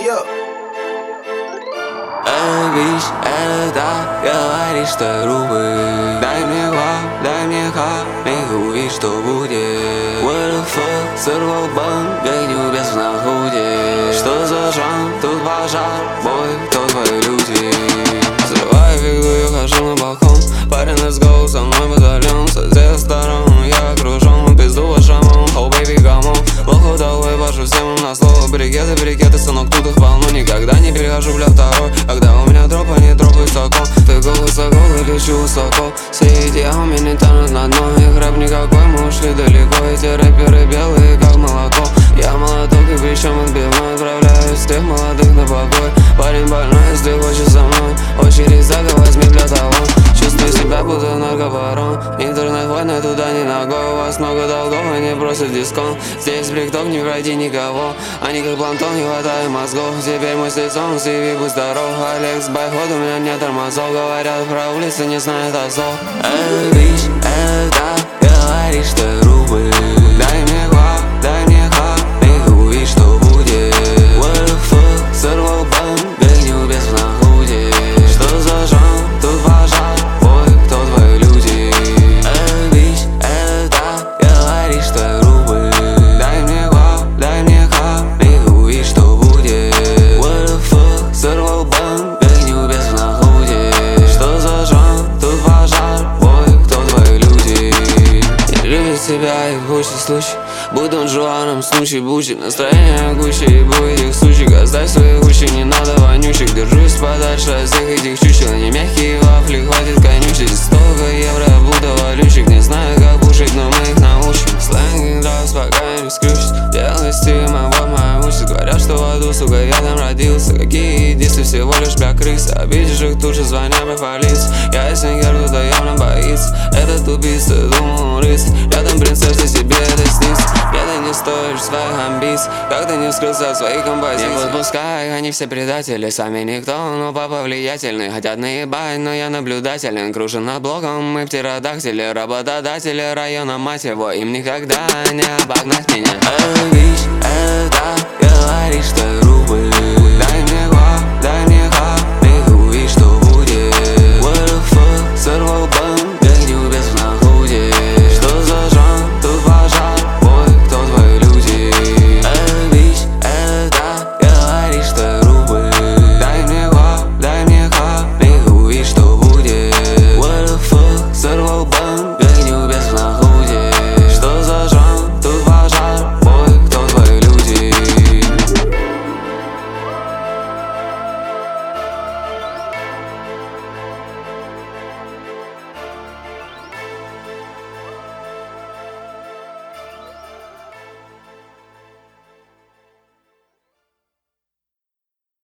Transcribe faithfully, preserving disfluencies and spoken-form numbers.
up. Эй, бич, это говоришь, что я грубый. Дай мне хват, дай мне хат, и увидишь, что будет. What the fuck, сорвал банк, гоню без на худе. Что за жан, тут пожар, бой, кто твои люди? Взрываю фигу, я хожу на балкон. Парень, let's go, со мной батальон. Со всех сторон я окружен, пизду по шамам. Oh baby, come on. Лоху долой, башу всем на слово. Брикеты, брикеты, сынок, тут их полно. Никогда не перехожу, бля, второй. Когда у меня дроп, они дропают высоко. Ты гол высоко, я лечу высоко. Все эти ауми не тянут на дно. Их рэп никакой, мы ушли далеко. Эти рэперы белые, как молоко. Я молоток и причем отбивной. Отправляю всех молодых на покой. Парень больной, если хочешь со мной. Очередь зага, возьми для того. Чувствую себя, будто наркобарон. Интернет-война, туда не ногой. У вас много долгов, они просят дисконт. Здесь брикток, не пройди никого. Они как плантон, не хватает мозгов. Теперь мой сезон, си ви, будь здоров. Алекс, байход, у меня нет тормозов. Говорят про улицы, не знают азов. Эй, бич, это говоришь, что я грубый. Дай мне хват, дай мне хат, и увидишь, что будет. What the fuck, сорвал банк, гоню без на худе. Что за жан, тут пожар, бой, кто твои люди? Эй, бич, это говоришь, что я грубый. Дай мне хват, дай мне хат, и увидишь, что будет. What the fuck, сорвал банк, гоню без на худе. Что за жан, тут пожар, бой, кто твои люди? Не любит себя и в куче случай. Будь он Жуаном, снучий, бучи. Настроение гуще и будет их сучек. Оставь свои уши, не надо вонючек. Держусь подальше от всех этих чучел. Не мягкие вафли, хватит конючить. Столько евро, будто валючек. Не знаю, как пушить, но мы их научим. Сленг дрался, пока не раскрючить. Делай стима, вот моя участь. Говорят, что в аду, сука, я там родился. Какие едицы, всего лишь бля крысы. Обидишь их тут же, звоня по полиции. Я из Сенгер, кто-то явно боится. Этот убийца, думал он рыцарь. Рядом принцесса, тебе это снится. Где-то не стоишь своих амбиций. Как ты не вскрылся от своих композиций. Не подпускай, они все предатели. Сами никто, но папа влиятельный. Хотят наебать, но я наблюдателен. Кружен над блоком, мы птеродактили. Работодатели района, мать его. Им никогда не обогнать меня. Эй, бич, это говоришь, что я грубый.